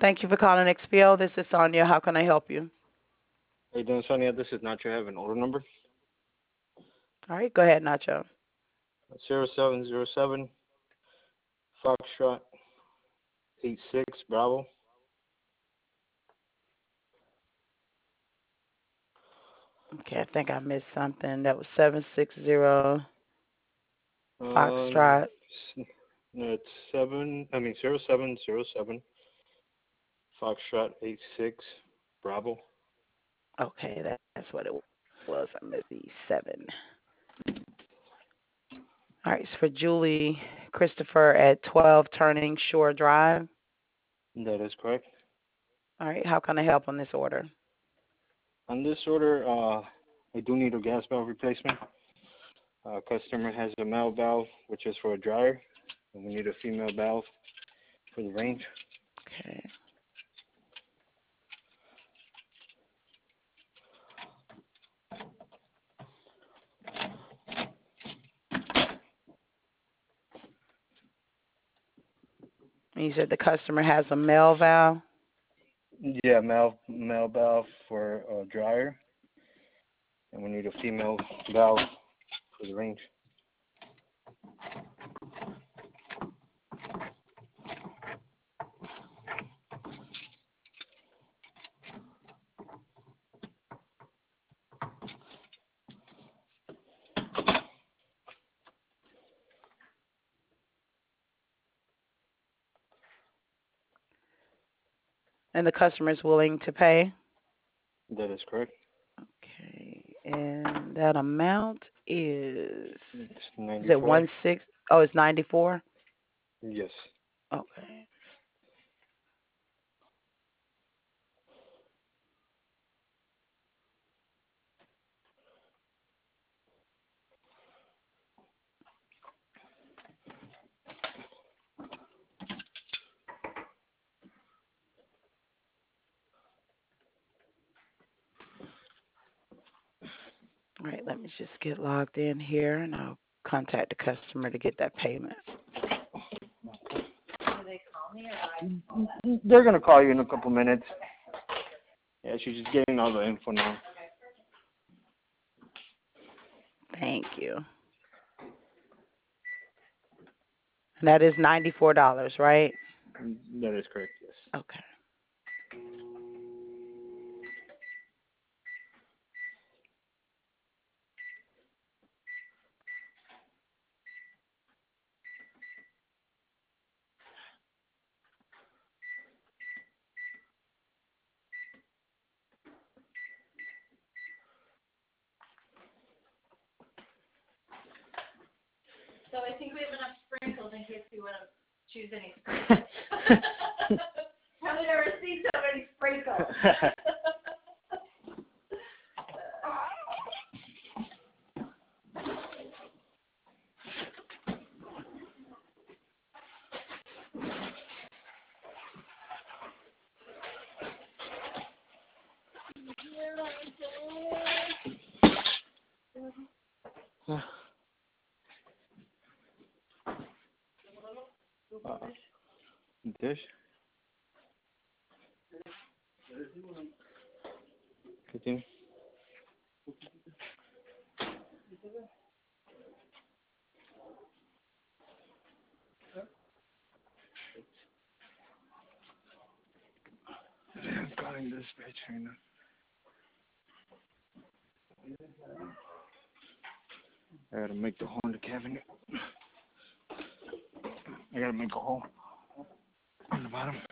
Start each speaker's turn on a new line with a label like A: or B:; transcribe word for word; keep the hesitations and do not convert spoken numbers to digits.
A: Thank you for calling X P O. This is Sonia. How can I help you?
B: How you doing, Sonia? This is Nacho. I have an order number.
A: All right, go ahead, Nacho.
B: Zero seven zero seven Foxtrot eight six Bravo.
A: Okay, I think I missed something. That was seven six zero
B: Um,
A: Foxtrot.
B: no, it's seven. I mean zero seven zero seven Foxtrot eight six Bravo.
A: Okay, that's what it was. I missed the seven. All right, it's for Julie Christopher at twelve Turning Shore Drive.
B: That is correct.
A: All right, how can I help on this order?
B: On this order, uh, I do need a gas valve replacement. Uh, customer has a male valve, which is for a dryer, and we need a female valve for the range.
A: Okay. You said the customer has a male valve?
B: Yeah, male male valve for a dryer, and we need a female valve for the range.
A: And the customer is willing to pay?
B: That is correct.
A: Okay, and that amount is,
B: It's
A: is it
B: ninety-four.
A: one six? Oh, it's ninety-four?
B: Yes.
A: Okay. All right, let me just get logged in here, and I'll contact the customer to get that payment.
B: They're gonna call you in a couple minutes. Yeah, she's just getting all the info now.
A: Thank you. And that is ninety-four dollars, right?
B: That is correct. Yes.
A: Okay.
C: So I think we have enough sprinkles in case we want to choose any sprinkles. Haven't ever seen so many sprinkles.
B: Uh, dish. Continue. I'm calling this bitch right now. I gotta make the hole in the cabinet. I gotta make a hole on the bottom.